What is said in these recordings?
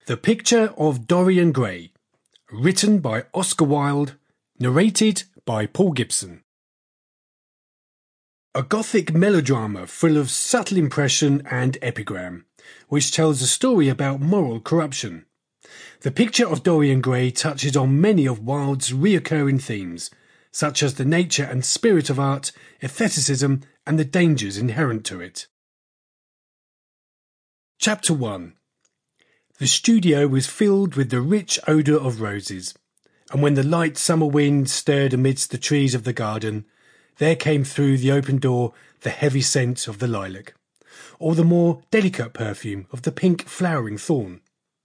The Picture of Dorian Gray, written by Oscar Wilde, narrated by Paul Gibson. A Gothic melodrama full of subtle impression and epigram, which tells a story about moral corruption. The Picture of Dorian Gray touches on many of Wilde's recurring themes, such as the nature and spirit of art, aestheticism, and the dangers inherent to it. Chapter 1. The studio was filled with the rich odour of roses, and when the light summer wind stirred amidst the trees of the garden, there came through the open door the heavy scent of the lilac, or the more delicate perfume of the pink flowering thorn.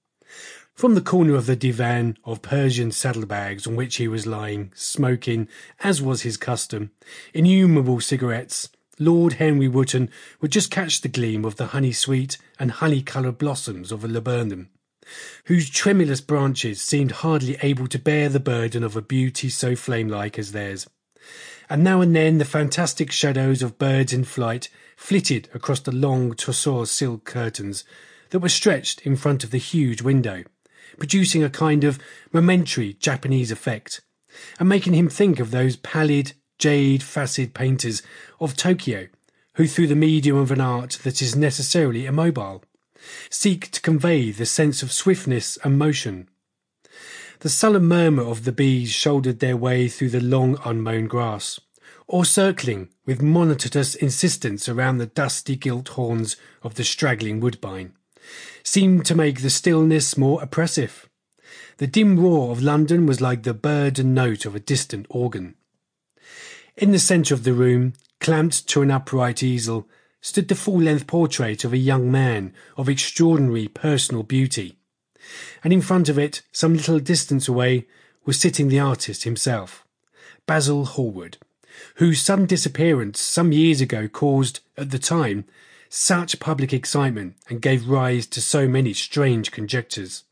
From the corner of the divan of Persian saddlebags on which he was lying, smoking, as was his custom, innumerable cigarettes, Lord Henry Wotton would just catch the gleam of the honey-sweet and honey-coloured blossoms of a laburnum, whose tremulous branches seemed hardly able to bear the burden of a beauty so flame-like as theirs. And now and then the fantastic shadows of birds in flight flitted across the long tussore silk curtains that were stretched in front of the huge window, producing a kind of momentary Japanese effect, and making him think of those pallid, jade-faced painters of Tokyo, who through the medium of an art that is necessarily immobile, seek to convey the sense of swiftness and motion. The sullen murmur of the bees shouldered their way through the long unmown grass, or circling with monotonous insistence around the dusty gilt horns of the straggling woodbine, seemed to make the stillness more oppressive. The dim roar of London was like the burdened note of a distant organ. In the centre of the room, clamped to an upright easel, stood the full-length portrait of a young man of extraordinary personal beauty, and in front of it, some little distance away, was sitting the artist himself, Basil Hallward, whose sudden disappearance some years ago caused, at the time, such public excitement and gave rise to so many strange conjectures.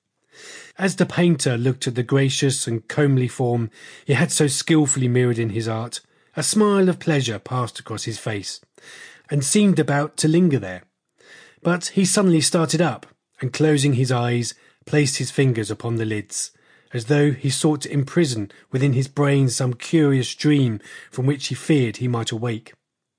As the painter looked at the gracious and comely form he had so skilfully mirrored in his art, a smile of pleasure passed across his face, and seemed about to linger there. But he suddenly started up, and closing his eyes, placed his fingers upon the lids, as though he sought to imprison within his brain some curious dream from which he feared he might awake.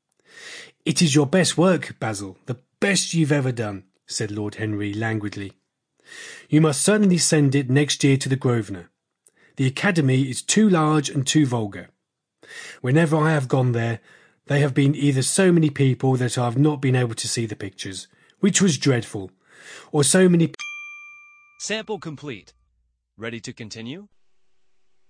"It is your best work, Basil, the best you've ever done," said Lord Henry languidly. "You must certainly send it next year to the Grosvenor. The Academy is too large and too vulgar. Whenever I have gone there, there have been either so many people that I have not been able to see the pictures, which was dreadful, or so many..." Sample complete. Ready to continue?